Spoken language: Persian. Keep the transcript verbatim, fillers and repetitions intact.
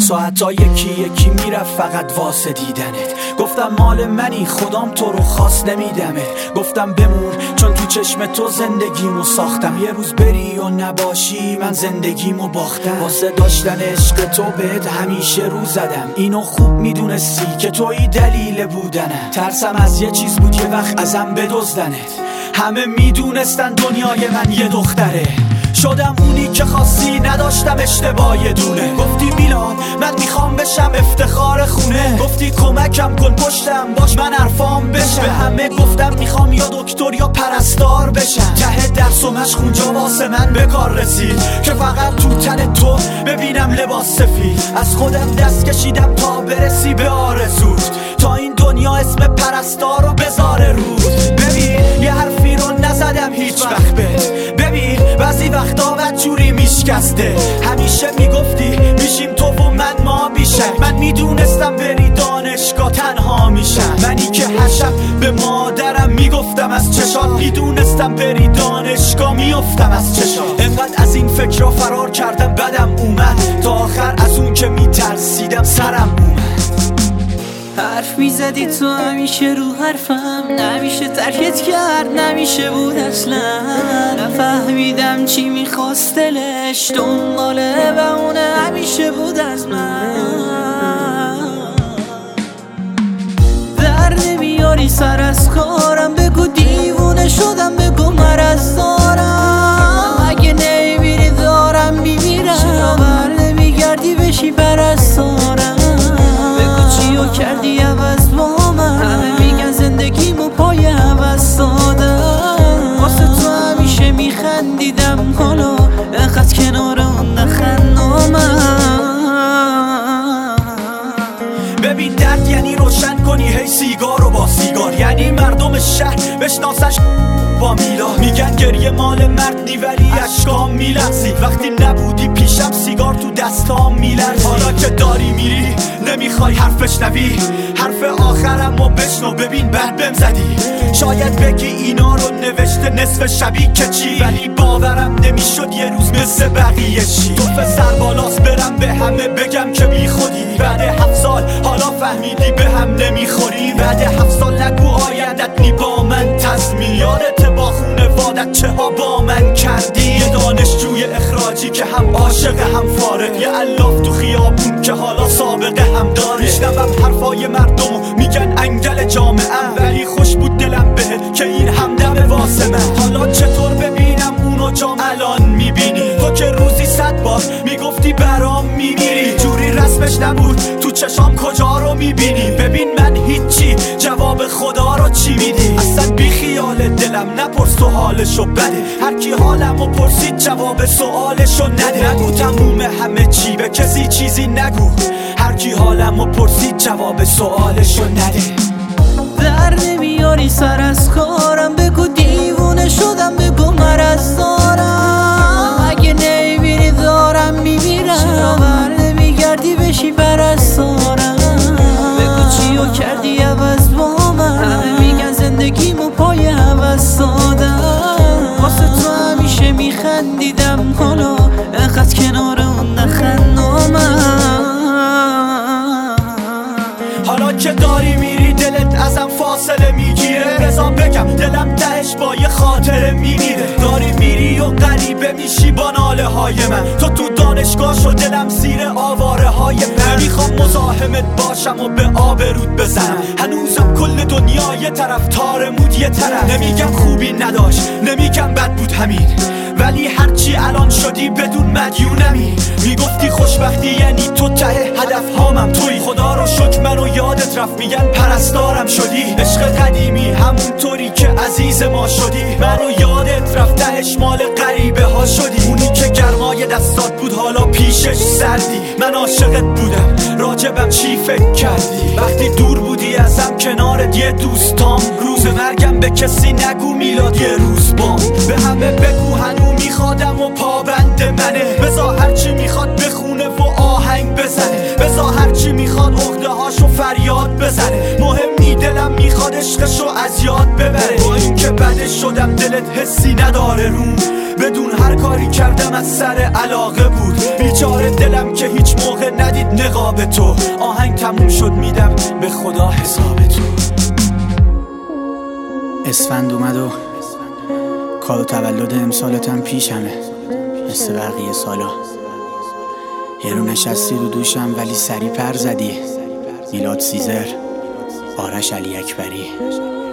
حس و حتی یکی یکی میرفت فقط واسه دیدنت. گفتم مال منی خدام تو رو خواست نمیدمت. گفتم بمون چون تو چشم تو زندگیمو ساختم. یه روز بری و نباشی من زندگیمو باختم. واسه داشتن عشق تو بهت همیشه رو زدم. اینو خوب میدونستی که توی دلیل بودنم. ترسم از یه چیز بود یه وقت ازم بدزدنت. همه میدونستن دنیای من یه دختره. شدم اونی که خواستی نداشتم اشتباه یه دونه. گفتی میلاد من میخوام بشم افتخار خونه. گفتی کمکم کن پشتم باش من حرفام بشم. به همه گفتم میخوام یا دکتر یا پرستار بشم. ته درس و مشق اونجا واسه من به کار رسید که فقط تو تن تو ببینم لباس سفید. از خودم دست کشیدم تا برسی به آرزوت. تا این دنیا اسم پرستار رو بذاره روت. ببین یه حرفی رو نزدم هیچ وقت بهت. ببین بعضی وقتا بدجوری میشکسته. همیشه میگفتی میشیم تو و من ما بیشک. من میدونستم بری دانشگاه تنها میشم. منی که هر شب به مادرم میگفتم از چشات. میدونستم بری دانشگاه میافتم از چشات. انقدر از این فکرها فرار کردم بدم اومد. تا آخر از اون که میترسیدم سرم اومد. حرف میزدی تو همیشه رو حرفم. نمیشه ترکت کرد نمیشه بود اصلا. نفهمیدم چی میخواست دلش. دنباله و اونه همیشه بود از من. در نمیاری سر از کارم. بگو دیوونه شدم بگو مرض دارم. اگه نمیبینی دارم میمیرم. چرا بر نمیگردی بشی پرستارم. چیو کردی عوض با من. همه میگن زندگیمو پای عوض دادم. واسه تو همیشه میخندیدم. حالا انقدر کنار اون نخندامم. ببین درد یعنی روشن کنی هی سیگار و با سیگار. یعنی مردم شهر بشناسش با میلاد. میگن گریه مال مرد نی ولی اشکام میلرزی. وقتی نبودی پیشم سیگار تو دستام میلرزی. حالا که داری میری نمیخوای حرف بشنوی. حرف آخرم و بشنو ببین بعد بهم زدی. شاید بگی اینا رو نوشته نصف شبی که چی. ولی باورم نمیشد یه روز مثل بقیه چی. تو سر بالاست برم به همه بگم که بی خودی. بعد هفت سال حالا فهمیدی به هم نمیخوری. بعد هفت سال نگو آیندت نی با من تضمین. یادت با خونوادت چه ها با من کردی. یه دانشجوی اخراجی که هم عاشق هم فارغ. یه الاف تو خیابون که حالا سابقه هم داره. میشنوم حرفای مردمو میگن انگل جامعه. ولی خوش بود دلم بهت که این همدم واسه من. حالا چطور ببینم اونو جام الان میبینی. تو که روزی صد بار میگفتی برام میمیری. جوری رسمش نبود تو چشام کجا رو میبینی. ببین من هیچی جواب خدا رو چی میدی. اصلا بی خیال دلم نپرس تو حالشو بده. هر کی حالمو پرسید جواب سوالشو نده. نگو تموم همه چی به کسی چیزی نگو. هر کی حالمو پرسید جواب سوالشو نده. در نمیاری سر از کارم. بگو دیوونه شدم بگو مرض دارم. اگه نمیبینی دارم میمیرم. چرا بر نمیگردی بشی پرستارم. بگو چیو کردی عوض با من. همه میگن زندگیمو پای عوض دادم. واسه تو همیشه میخندیدم. حالا انقدر کنار اون نخندامم. حالا که داری میری دلت ازم فاصله میگیره. بذار بگم دلم تهش با یه خاطره میمیره. داری میری و غریبه میشی با ناله های من. تو تو دانشگاه شو دلم زیر آواره های من. میخوام مزاحمت باشم و به آبرود بزنم. هنوزم کل دنیا یه طرف تارمود یه طرف. نمیگم خوبی نداشت نمیگم بد بود همین. ولی هرچی الان شدی بدون مدیونمی. میگفتی خوشبختی یعنی تو ته هدف هامم توی. خدا رو شکر منو یادت رفت میگن پرستارم شدی. عشق قدیمی همونطوری که عزیز ما شدی. منو یادت رفت تهش مال غریبه ها شدی. اونی که گرمای دستات بود حالا پیشش سردی. من عاشقت بودم راجبم چی فکر کردی. وقتی دور بودی ازم کنارت یه دوستام. روز مرگم به کسی نگو میلاد یه روز بام. به همه بگو هنو میخوادم و پابند منه. بذار هرچی میخواد بخونه و آهنگ بزنه. بذار هرچی میخواد عقده هاشو فریاد بزنه. مهم نی دلم میخواد عشقشو از یاد ببره. با این که بدش شدم دلت حسی نداره روم. بدون هر کاری کردم از سر علاقه بود. بیچاره دلم که هیچ موقع ندید نقاب نقاب تو. آهنگ تموم شد میدم به خدا حساب تو. اسفند اومد و کار و تولد امسالتم پیشمه مثل بقیه سالا. یه رو نشستی رو دوشم ولی سری پر زدی. میلاد سیزر، آرش علی اکبری.